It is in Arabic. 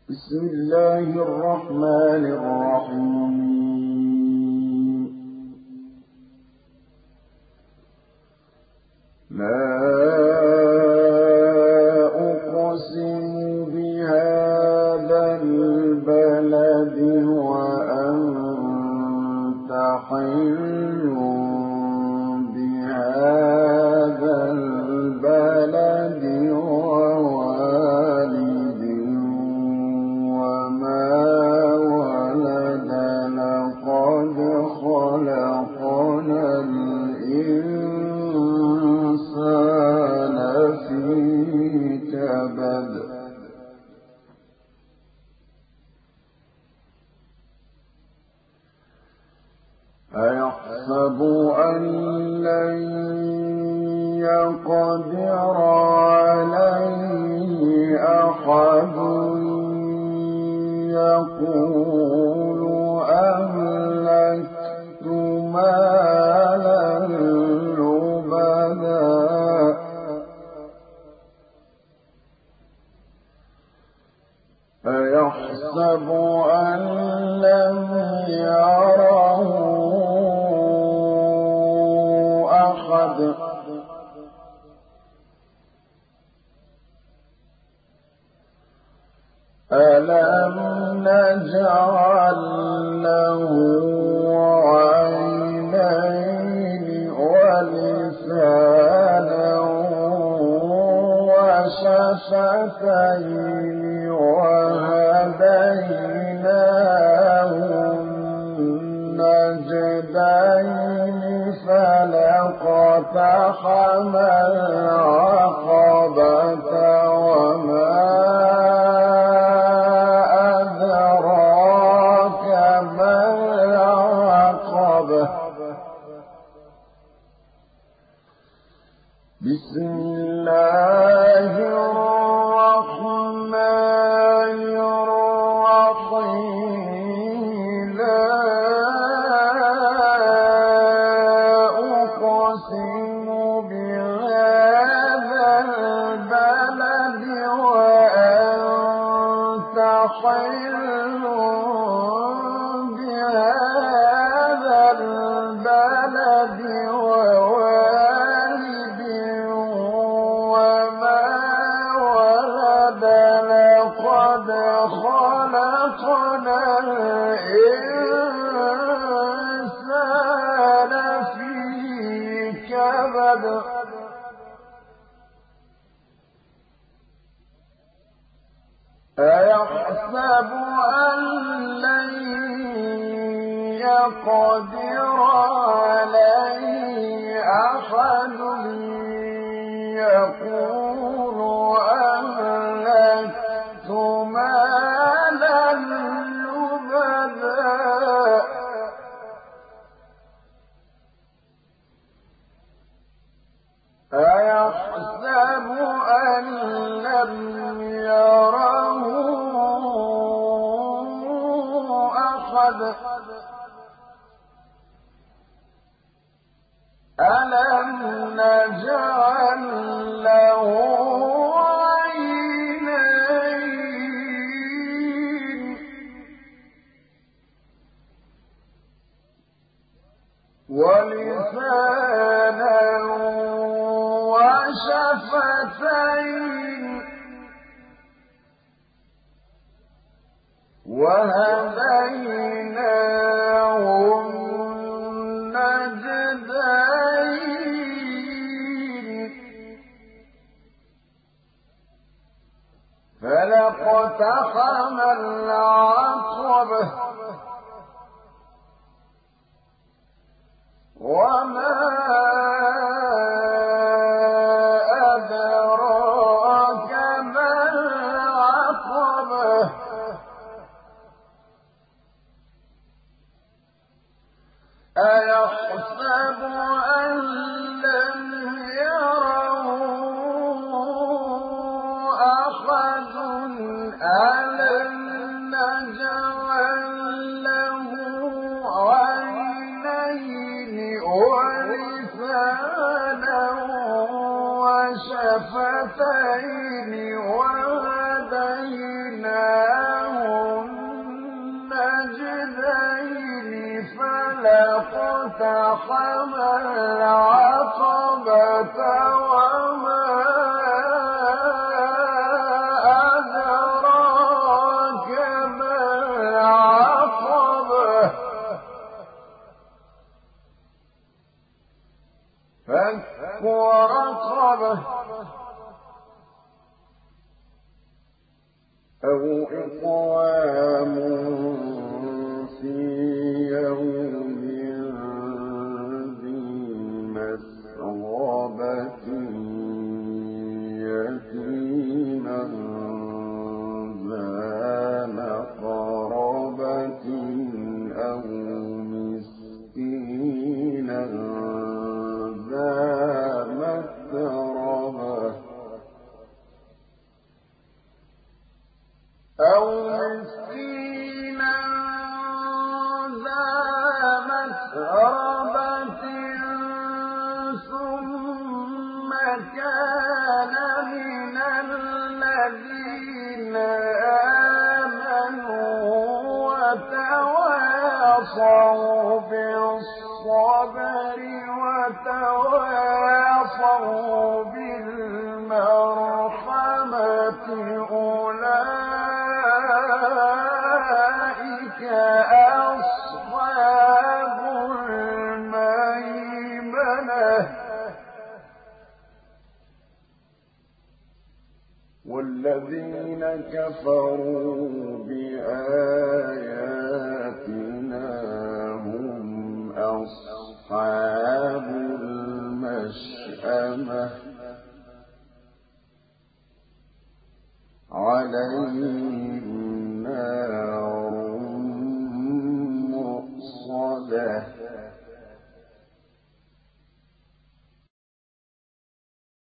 بسم الله الرحمن الرحيم. لا أقسم بهذا البلد وأنت حل بهذا البلد ووالد وما ولد لقد خلقنا الإنسان في كبد أيحسب أن لن يقدر عليه أحد يقول أهلكت مالا لبدا أيحسب أن لم يره أحد ألم نجعل له عينين ولسانا وشفتين وهديناه النجدين فلاقتحم العقبة وما أدراك ما العقبة بسم الله الرحمن الرحيم لا أقسم بهذا البلد وأنت حل بهذا البلد ووالد وما ولد لقد خلقنا الإنسان في كبد أيحسب أن لن يقدر عليه أحد يقول أهلكت مالا لبدا أيحسب أن لم يره أحد ألم نجعل له عينين ولسانا وشفتين وهديناه النجدين فلاقتحم العقبة وما أدراك ما العقبة أيحسب أن لم يره أحد ألم نجعل له عينين ولسانا وشفتين وهديناه اقتحم العقبة وما أدراك ما العقبة فك رقبة أو إطعام في يوم ذي مسغبة يتيما ذا مقربة أو مسكينا ذا متربة أو مسكينا ذا مسربة ثم كان من الذين آمنوا وتواصوا بالصبر وتواصوا بالمرحمة أولئك أصحاب الميمنة والذين كفروا بآياتنا هم أصحاب المشأمة عليهم نار مؤصدة